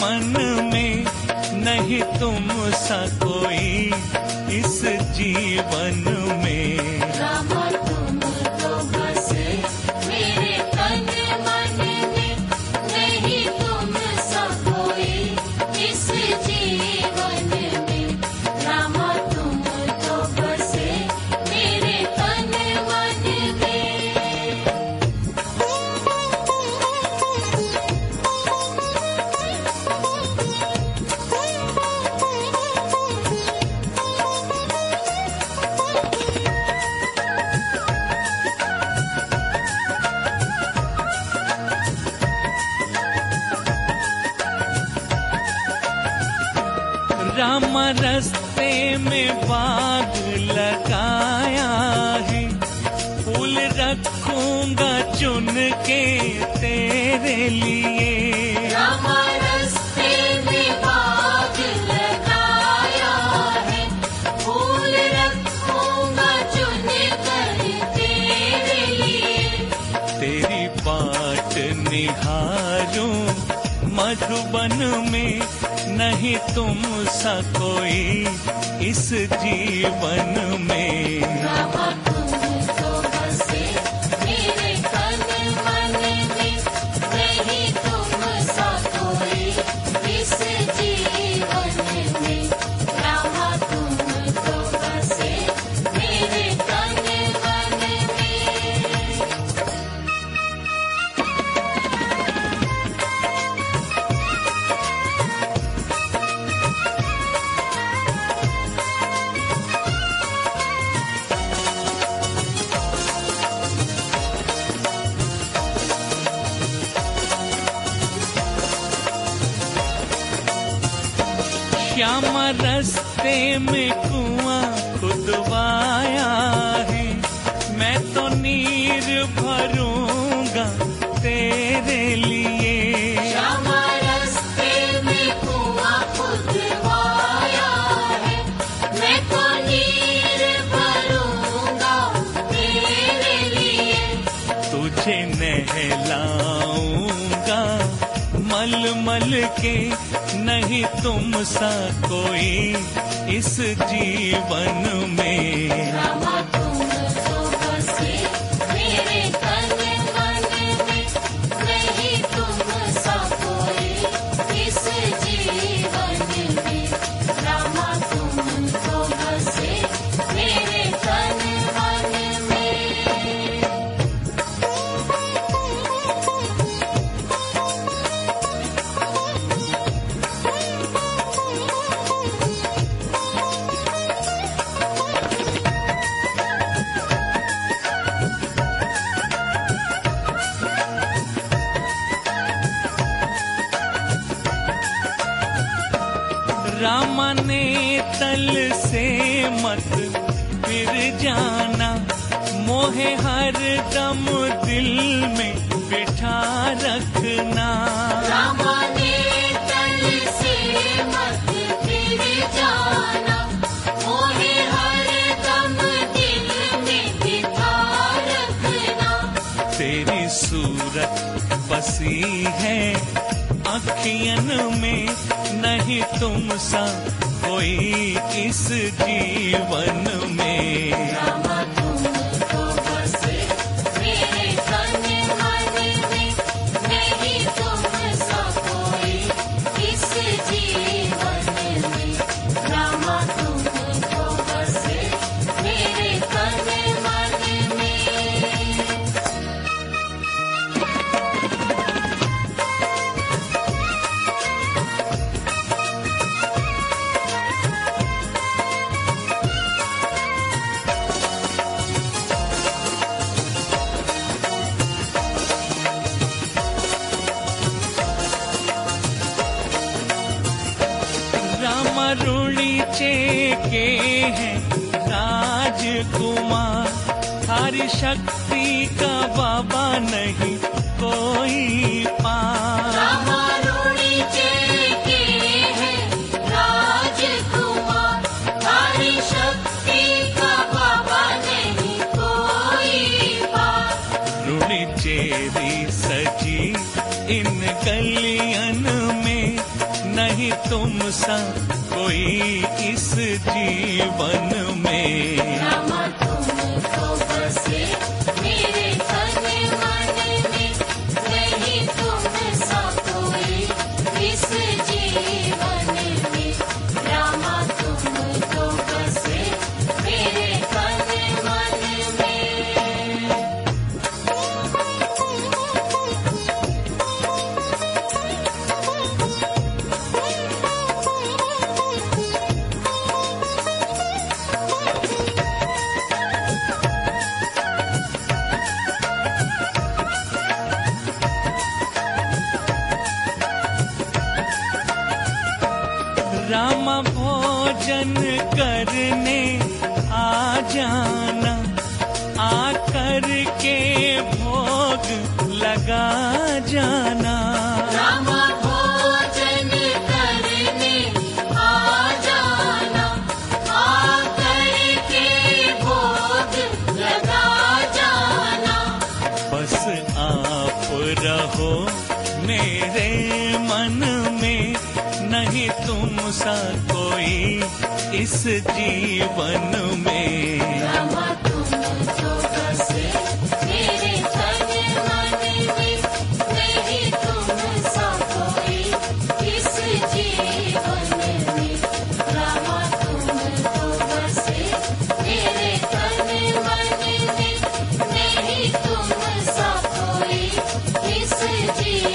मन में, नहीं तुम सा कोई इस जीवन में। रामा तुम तो बसे मेरे तन मन में, नहीं तुम सा कोई इस जीवन में। रामा तुम तो बसे मेरे तन मन में। रामा रास्ते में बाग लगाया है, फूल रखूंगा चुन के तेरे लिए। रामा रास्ते में बाग लगाया है, फूल रखूंगा चुन कर तेरे लिए। तेरी बाट निहारूं मधुबन में, नहीं तुम सा कोई इस जीवन में। रामा तुम तो बसे मेरे तन मन में, नहीं तुम सा कोई इस जीवन में। रामा तुम तो बसे मेरे तन मन में। श्यामा रास्ते में कुआं खुदवाया है, मैं तो नीर भरूंगा तेरे लिए। श्यामा रास्ते में कुआं खुदवाया है, मैं तो नीर भरूंगा तेरे लिए। तुझे नहलाऊंगा मल मल के, नहीं तुम सा कोई इस जीवन में। रामा तुम तो बसे मेरे तन मन में, नहीं तुम सा कोई इस जीवन में। रामा तुम तो बसे मेरे तन मन में। रामा ने तल से मत फिर जाना, मोहे हर दम दिल में बिठा रखना। रामा ने तल से मत फिर जाना, मोहे हर दम दिल में बिठा रखना। तेरी सूरत बसी है अखियन में, नहीं तुम सा कोई इस जीवन में। रामा तुम तो बसे मेरे तन मन में, नहीं तुम सा कोई इस जीवन में। रामा तुम तो बसे मेरे तन मन में। रुणीचे के हैं राजकुमार, थारी शक्ति का बाबा नहीं कोई पार। रामा रुणीचे के हैं राजकुमार, थारी शक्ति का बाबा नहीं कोई पार। रुणीचेरी सजी इन गलियन में, सा कोई इस जीवन में। रामा तुम तो बसे मेरे तन मन में, नहीं तुम सा कोई इस जीवन में। रामा तुम तो बसे मेरे तन मन में। राम भोजन करने आ जाना, आकर के भोग लगा जाना। रामा भोजन करने आ जाना, आकर के भोग लगा जाना। बस आप रहो मेरे मन में, नहीं तुम सा कोई इस जीवन में। रामा तुम तो बसे मेरे तन मन में, नहीं तुम सा कोई इस जीवन में। रामा तुम तो बसे मेरे तन मन में, नहीं तुम सा कोई इस जीवन